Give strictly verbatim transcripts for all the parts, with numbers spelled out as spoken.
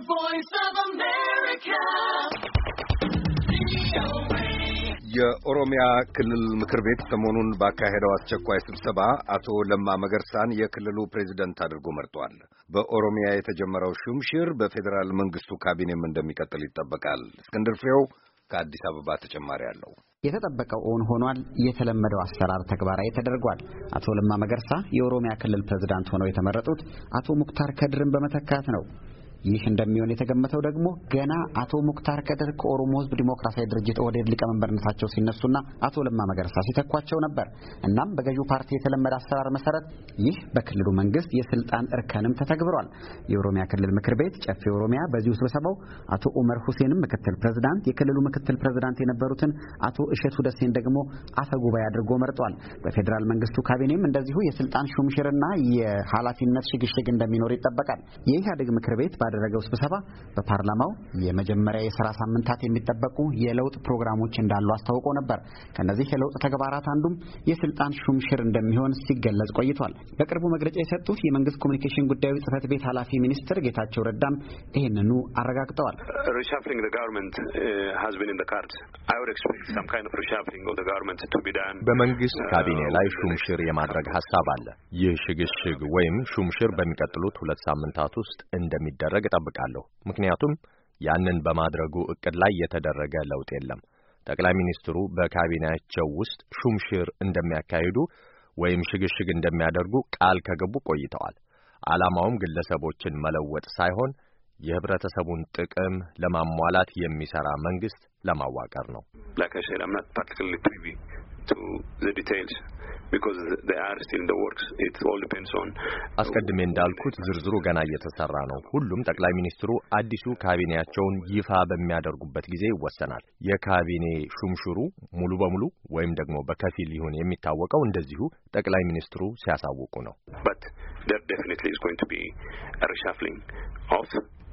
voice of America. የኦሮሚያ ክልል ምክር ቤት ሰሞኑን ባካሄደው አስቸኳይ ስብሰባ አቶ ለማ መገርሳን የክልሉ ፕሬዝዳንት አድርጎ መርጧል። በኦሮሚያ የተጀመረው ሹምሽር በፌዴራል መንግስቱ ካቢኔም እንደሚቀጥል ይጠበቃል። እስክንድር ፍሬው ከአዲስ አበባ ተጨማሪ አለው። የተጠበቀው ኦን ሆኗል። የተለመደው አሰራር ተግባራዊ ተደርጓል። አቶ ለማ መገርሳ የኦሮሚያ ክልል ፕሬዝዳንት ሆነው የተመረጡት አቶ ሙክታር ከድርን በመተካት ነው። ይህ እንደሚሆን የተገመተው ደግሞ ገና አቶ ሙክታር ከድር ከኦሮሞ ሕዝብ ዲሞክራሲያዊ ድርጅት ኦህዴድ ሊቀመንበርነታቸው ሲነሱና አቶ ለማ መገርሳ ሲተኳቸው ነበር። እናም በገዢው ፓርቲ የተለመደ አሰራር መሰረት ይህ በክልሉ መንግስት የስልጣን እርከንም ተተግብሯል። የኦሮሚያ ክልል ምክር ቤት ጨፌ ኦሮሚያ በዚሁ ስብሰባው አቶ ኡመር ሁሴንም ምክትል ፕሬዝዳንት፣ የክልሉ ምክትል ፕሬዝዳንት የነበሩትን አቶ እሸቱ ደሴን ደግሞ አፈ ጉባኤ አድርጎ መርጧል። በፌዴራል መንግስቱ ካቢኔም እንደዚሁ የስልጣን ሹምሽርና የኃላፊነት ሽግሽግ እንደሚኖር ይጠበቃል። የኢህአዴግ ምክር ቤት ባደረገው ስብሰባ በፓርላማው የመጀመሪያ የሥራ ሳምንታት የሚጠበቁ የለውጥ ፕሮግራሞች እንዳሉ አስታውቆ ነበር። ከነዚህ የለውጥ ተግባራት አንዱም የስልጣን ሹምሽር እንደሚሆን ሲገለጽ ቆይቷል። በቅርቡ መግለጫ የሰጡት የመንግስት ኮሚኒኬሽን ጉዳዮች ጽህፈት ቤት ኃላፊ ሚኒስትር ጌታቸው ረዳም ይህንኑ አረጋግጠዋል። reshuffling the government uh, has been in the cards. I would expect some kind of reshuffling of the government to be done. በመንግስት ካቢኔ ላይ ሹምሽር የማድረግ ሐሳብ አለ። ይህ ሽግሽግ ወይም ሹምሽር በሚቀጥሉት ሁለት ሳምንታት ውስጥ እንደሚደረግ እጠብቃለሁ። ምክንያቱም ያንን በማድረጉ እቅድ ላይ የተደረገ ለውጥ የለም። ጠቅላይ ሚኒስትሩ በካቢኔያቸው ውስጥ ሹምሽር እንደሚያካሂዱ ወይም ሽግሽግ እንደሚያደርጉ ቃል ከገቡ ቆይተዋል። ዓላማውም ግለሰቦችን መለወጥ ሳይሆን የህብረተሰቡን ጥቅም ለማሟላት የሚሰራ መንግስት ለማዋቀር ነው። Like I said, I'm not particularly privy to the details because they are still in the works. It all depends on አስቀድሜ እንዳልኩት ዝርዝሩ ገና እየተሰራ ነው። ሁሉም ጠቅላይ ሚኒስትሩ አዲሱ ካቢኔያቸውን ይፋ በሚያደርጉበት ጊዜ ይወሰናል። የካቢኔ ሹምሽሩ ሙሉ በሙሉ ወይም ደግሞ በከፊል ይሁን የሚታወቀው እንደዚሁ ጠቅላይ ሚኒስትሩ ሲያሳውቁ ነው። But there definitely is going to be a reshuffling of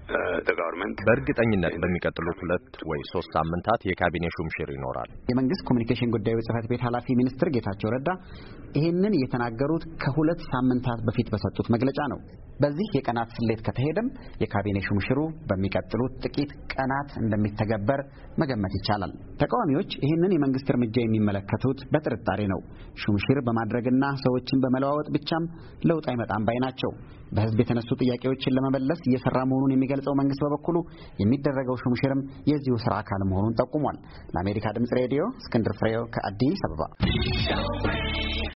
በእርግጠኝነት በሚቀጥሉት ሁለት ወይ ሶስት ሳምንታት የካቢኔ ሹምሽር ይኖራል። የመንግስት ኮሚኒኬሽን ጉዳዮች ጽህፈት ቤት ኃላፊ ሚኒስትር ጌታቸው ረዳ ይህንን የተናገሩት ከሁለት ሳምንታት በፊት በሰጡት መግለጫ ነው። በዚህ የቀናት ስሌት ከተሄደም የካቢኔ ሹምሽሩ በሚቀጥሉት ጥቂት ቀናት እንደሚተገበር መገመት ይቻላል። ተቃዋሚዎች ይህንን የመንግስት እርምጃ የሚመለከቱት በጥርጣሬ ነው። ሹምሽር በማድረግና ሰዎችን በመለዋወጥ ብቻም ለውጥ አይመጣም ባይ ናቸው። በህዝብ የተነሱ ጥያቄዎችን ለመመለስ እየሰራ መሆኑን የሚገልጸው መንግስት በበኩሉ የሚደረገው ሹምሽርም የዚሁ ስራ አካል መሆኑን ጠቁሟል። ለአሜሪካ ድምጽ ሬዲዮ እስክንድር ፍሬው ከአዲስ አበባ